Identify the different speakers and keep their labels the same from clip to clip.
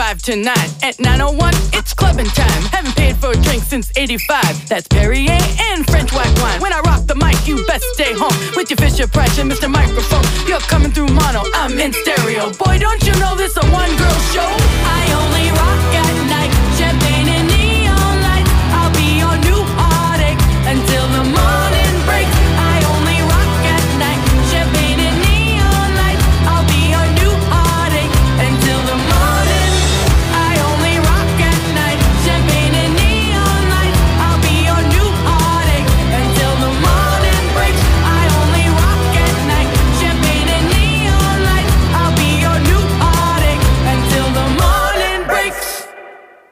Speaker 1: 5 to 9. At 9:01, it's clubbing time. Haven't paid for a drink since '85. That's Perrier and French white wine. When I rock the mic, you best stay home with your Fisher Price and Mr. Microphone. You're coming through mono, I'm in stereo. Boy, don't you know this a one-girl show? I only rock at night. Champagne and neon lights. I'll be your new heartache until the morning breaks. I only rock at night. Champagne and neon lights. I'll be your new heartache until the morning. I only rock at night. Champagne and neon lights. I'll be your new heartache until the morning breaks. I only rock at night. Champagne and neon lights. I'll be your new heartache until the morning breaks.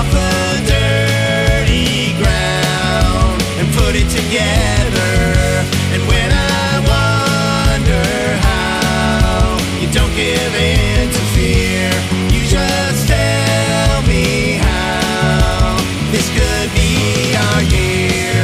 Speaker 2: off the dirty ground and put it together. And when I wonder how you don't give in to fear, you just tell me how this could be our year.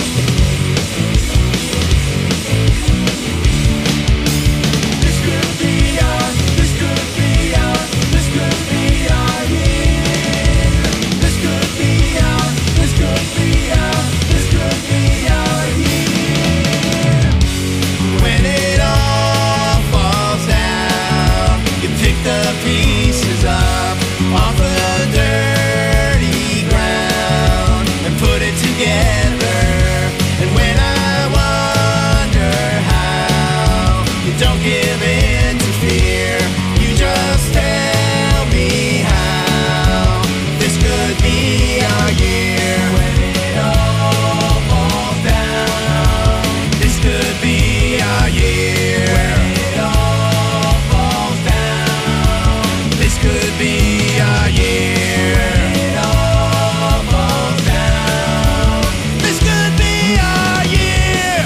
Speaker 2: This could be our, this could be our, this could be our year. This could be our, this could be our, this could be our year. When it all falls down, you pick the pieces up off the dirty ground and put it together. And when I wonder how you don't give in to fear, you just tell me how this could be our year. When it all falls down, this could be our year. When it all falls down, this could be our year. When it all falls down, this could be our year.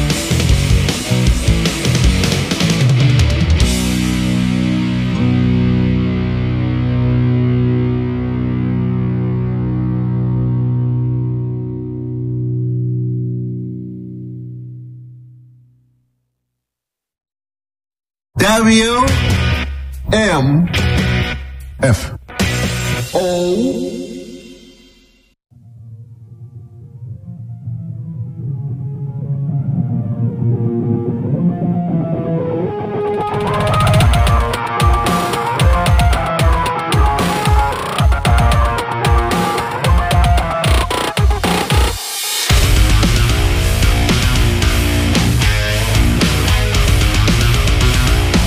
Speaker 3: WMFO.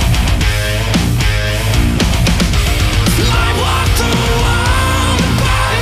Speaker 2: I walk the wall.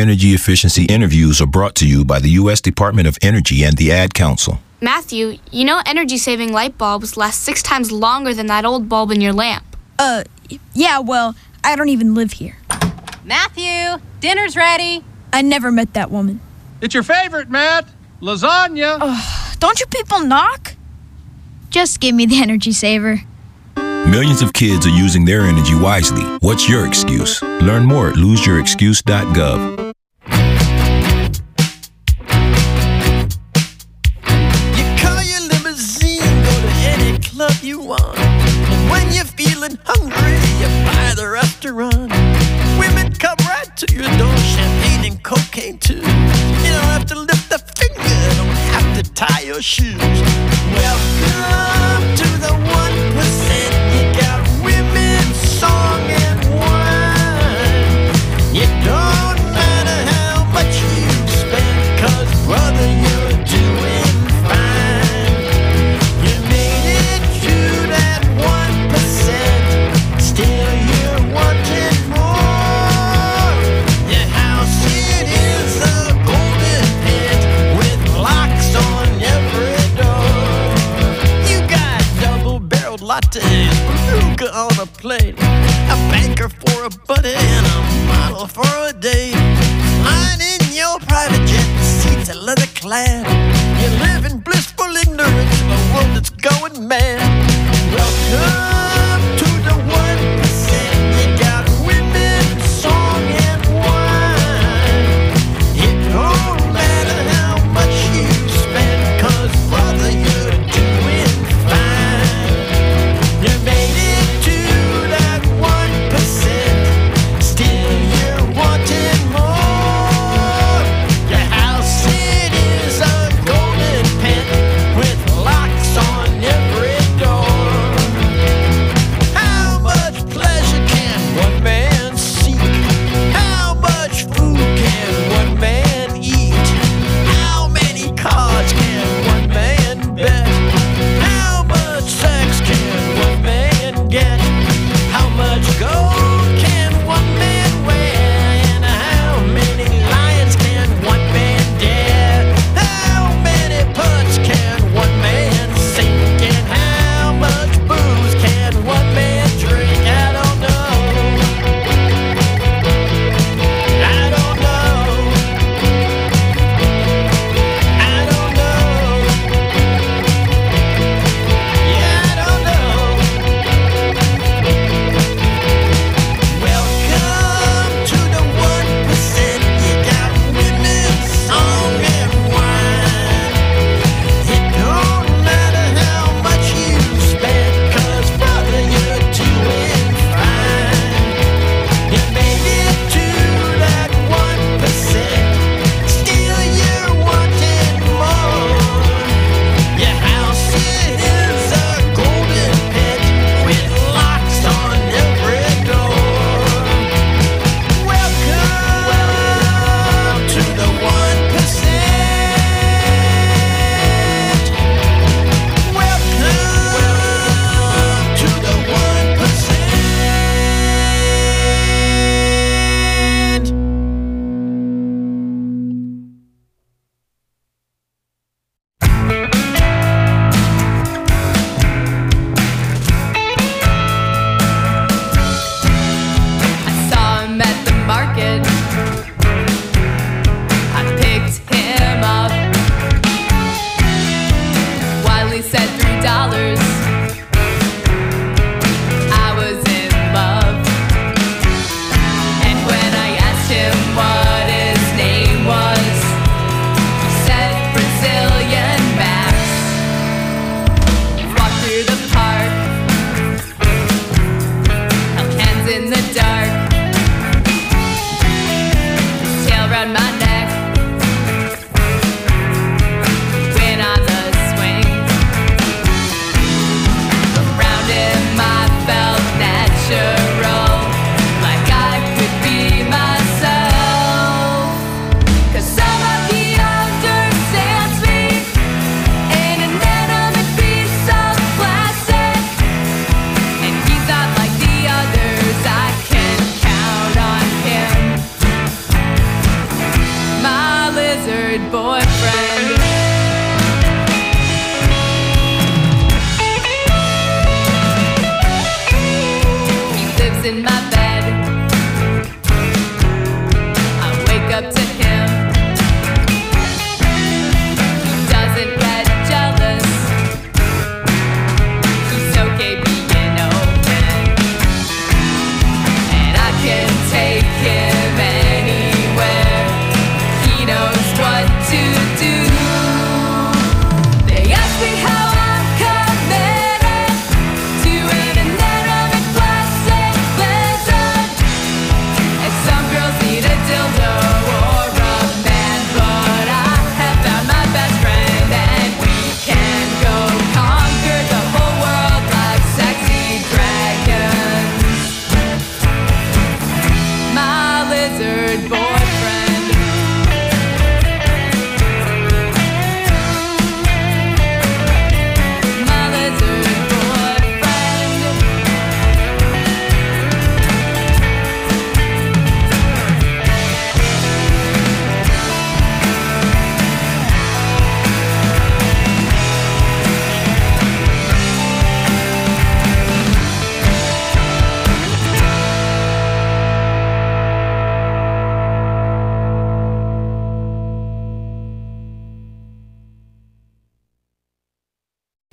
Speaker 3: energy efficiency interviews are brought to you by the U.S. Department of Energy and the Ad Council.
Speaker 4: Matthew, you know energy-saving light bulbs last 6 times longer than that old bulb in your lamp.
Speaker 5: Yeah, well, I don't even live here.
Speaker 6: Matthew, dinner's ready.
Speaker 5: I never met that woman.
Speaker 7: It's your favorite, Matt. Lasagna.
Speaker 5: Don't you people knock? Just give me the energy saver.
Speaker 3: Millions of kids are using their energy wisely. What's your excuse? Learn more at loseyourexcuse.gov.
Speaker 8: Club you want, and when you're feeling hungry, you buy the restaurant. Women come right to your door, champagne and cocaine too. You don't have to lift a finger, don't have to tie your shoes. Welcome to the 1%. You got women, song and wine. It don't matter how much you spend, 'cause brother, you're doing fine. You made it to that 1%. Still you're wanting more. Your house, it is a golden pit with locks on every door. You got double-barreled lattes, beluga on a plate, a banker for a buddy and a model for a date. Lying in your private jet, seats are leather clad. You live in blissful ignorance of a world that's going mad. Welcome to the 1%. You got women, song and wine. It don't matter how much you spend, 'cause brother, you're doing fine. You made it to that 1%. Still you're wanting more. Your house, it is a golden pit with lots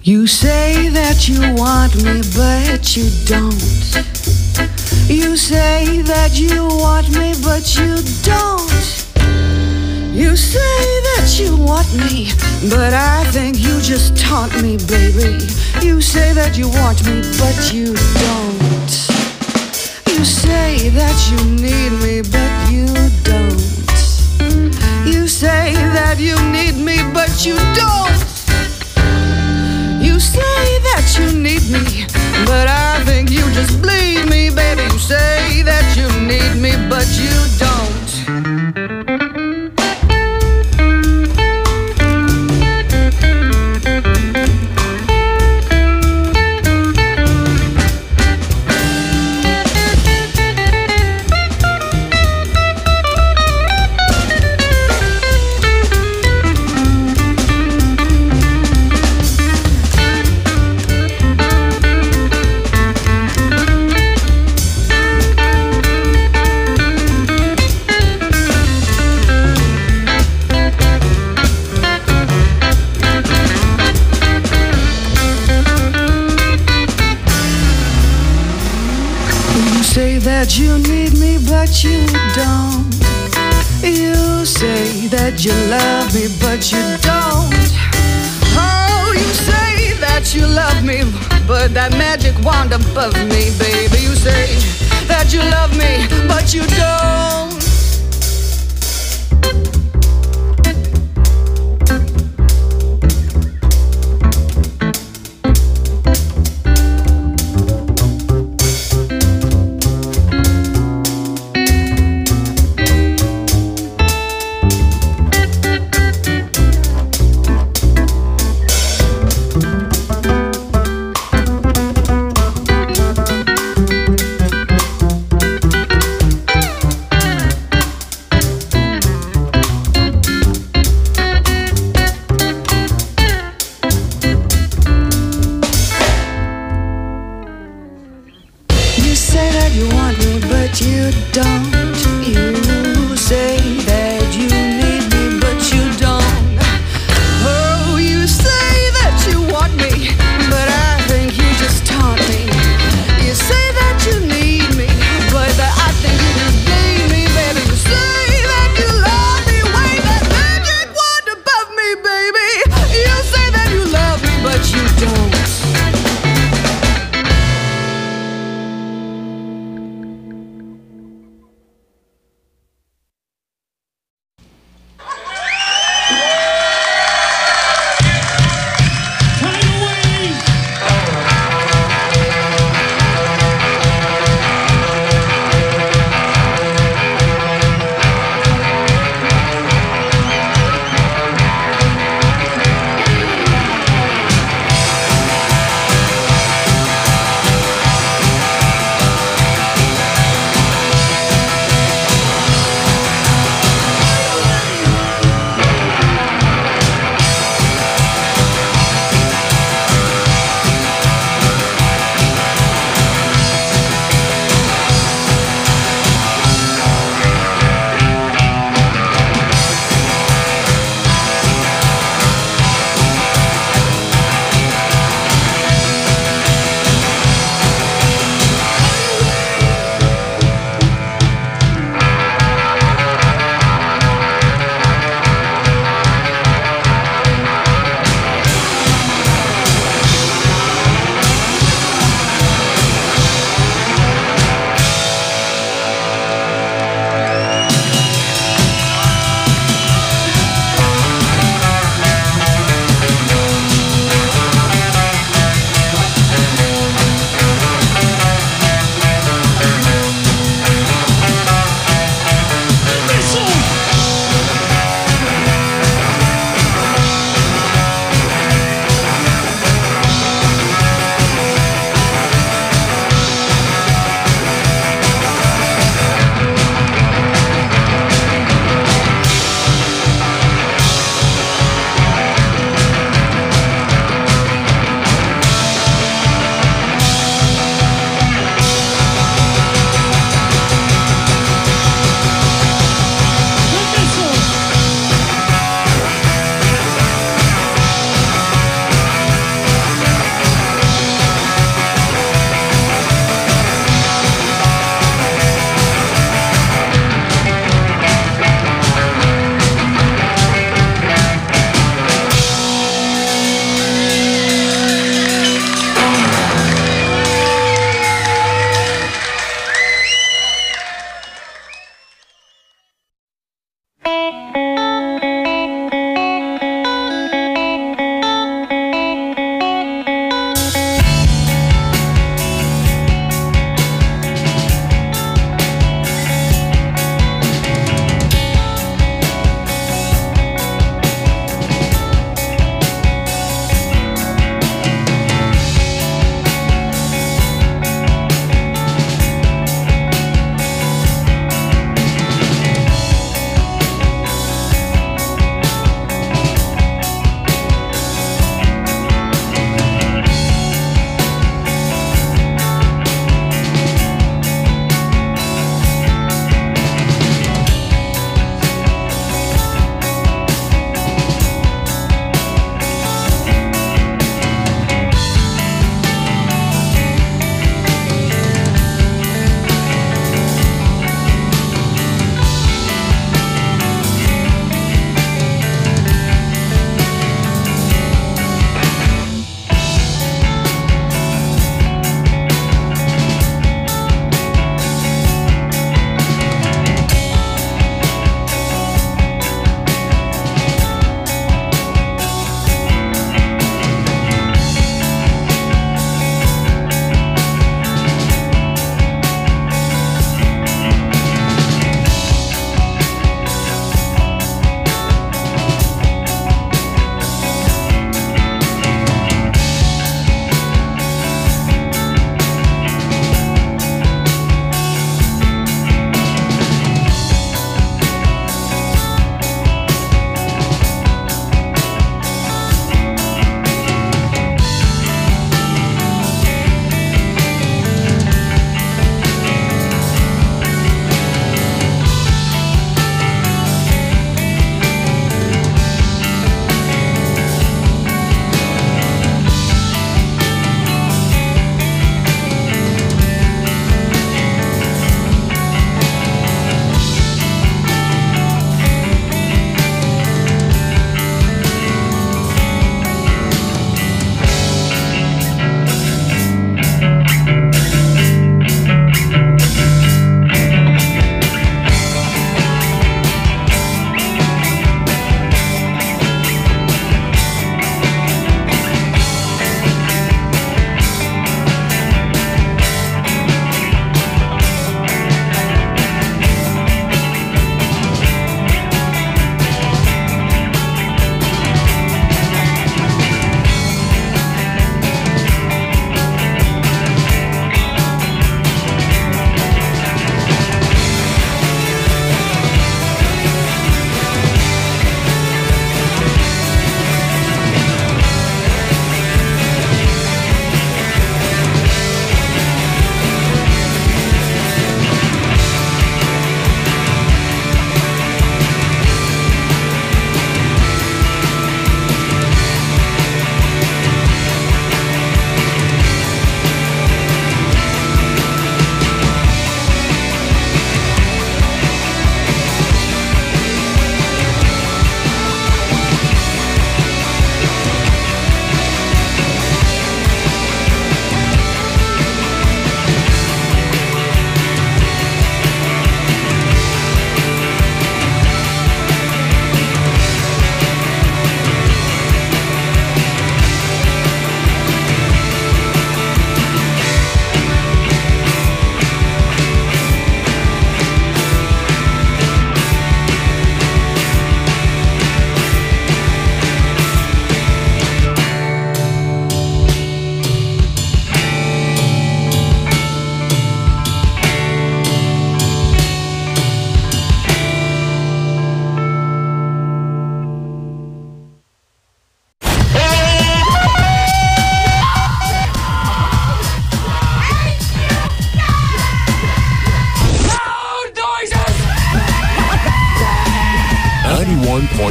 Speaker 9: You say that you want me, but you don't. You say that you want me, but you don't. You say that you want me, but I think you just taunt me, baby. You say that you want me, but you don't. You say that you need me, but you don't. You say that you need me, but you don't. You say that you need me, but I think you just bleed me, baby. You say that you need me, but you don't. That you need me, but you don't. You say that you love me, but you don't. Oh, you say that you love me, but that magic wand above me, baby. You say that you love me, but you don't.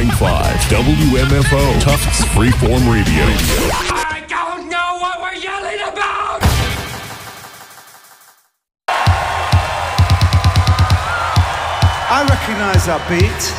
Speaker 10: WMFO, Tufts Freeform Radio.
Speaker 2: I don't know what we're yelling about!
Speaker 11: I recognize that beat.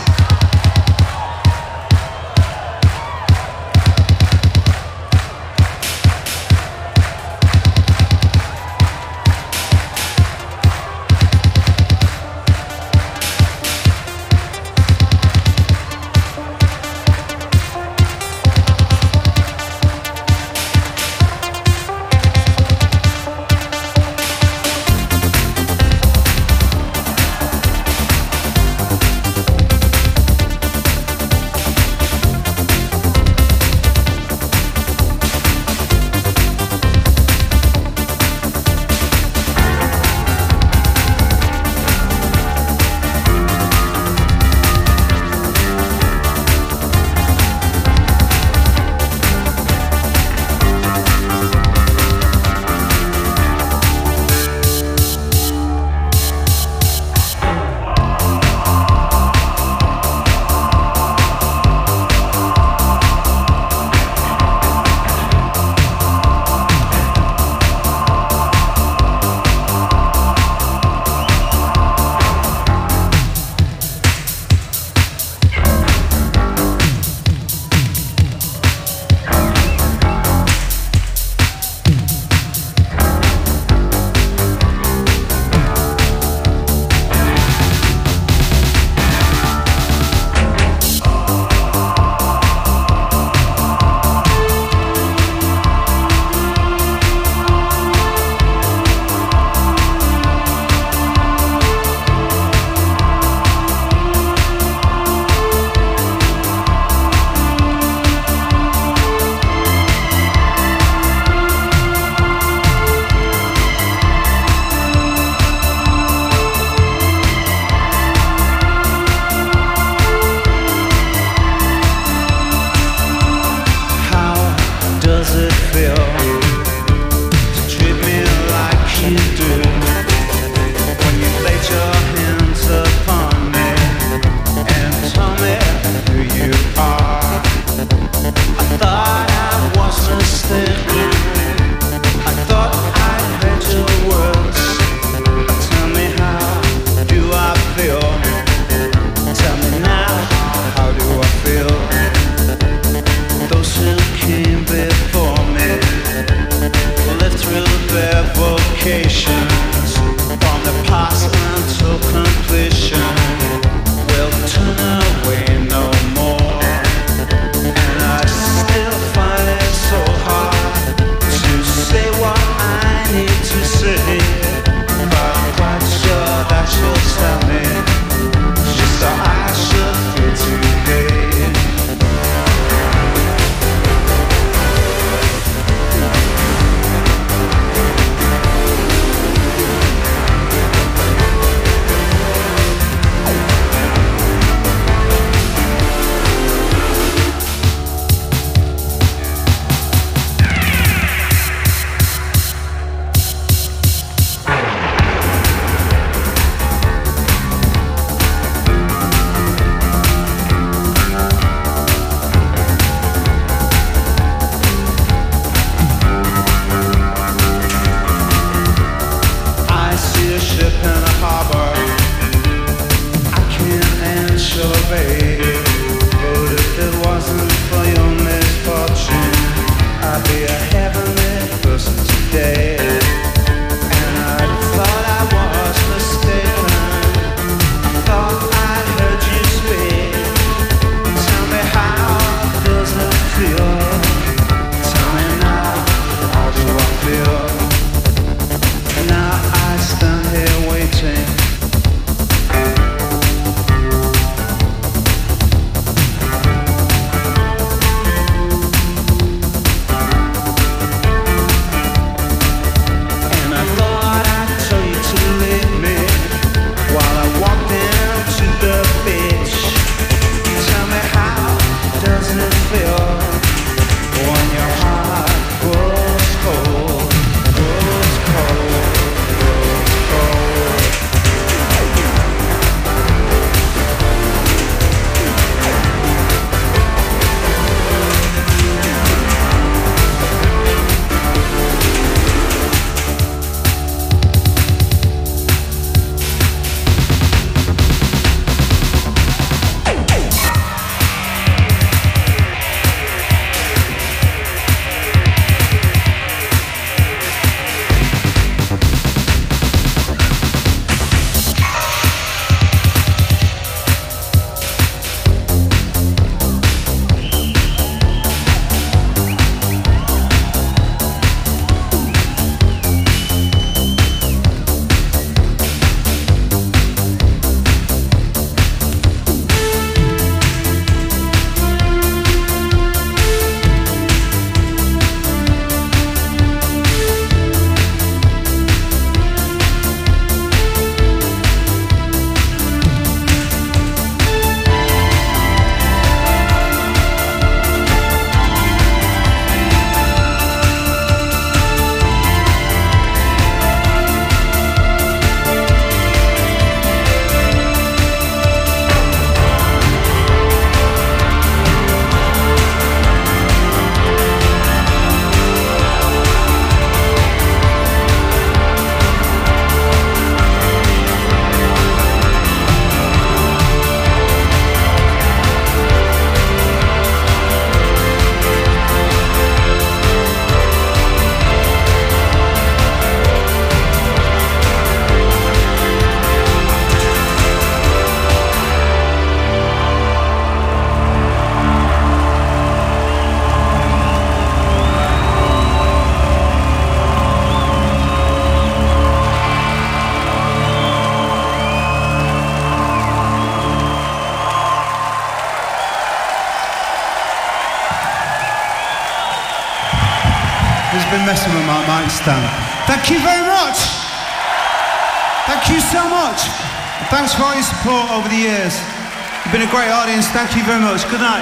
Speaker 11: I've been messing with my mic stand. Thank you very much. Thank you so much. Thanks for all your support over the years. You've been a great audience. Thank you very much. Good night.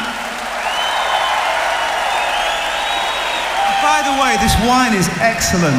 Speaker 11: By the way, this wine is excellent.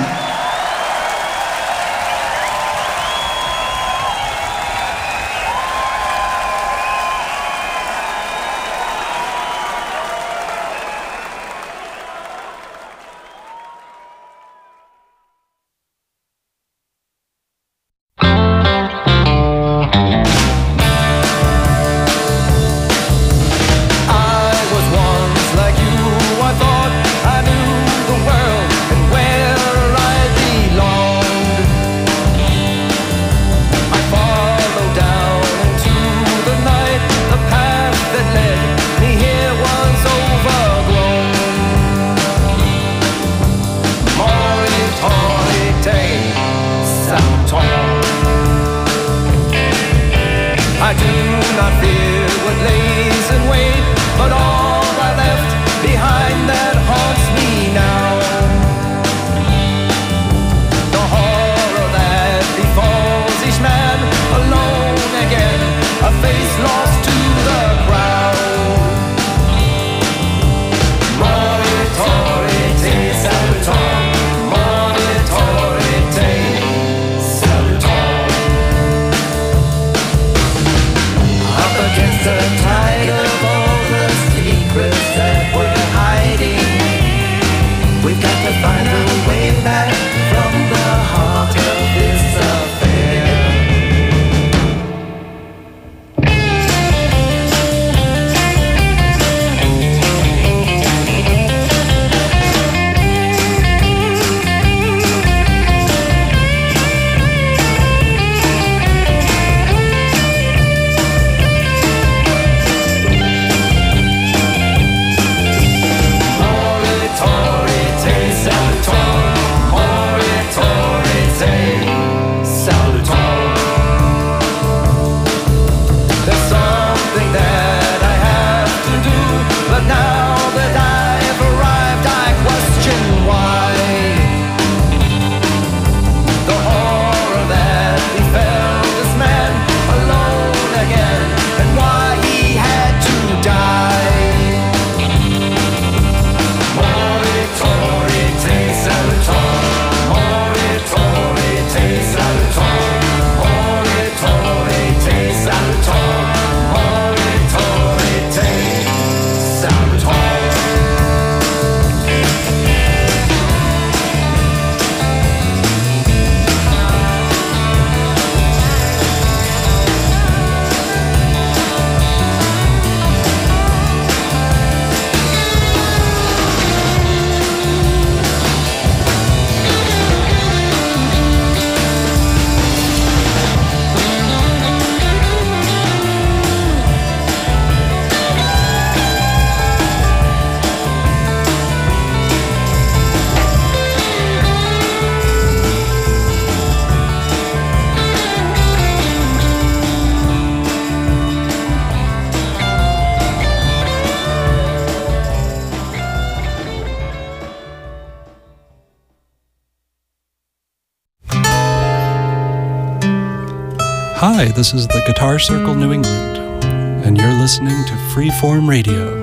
Speaker 12: Hi, this is the Guitar Circle New England, and you're listening to Freeform Radio,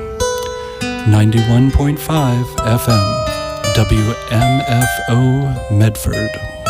Speaker 12: 91.5 FM, WMFO Medford.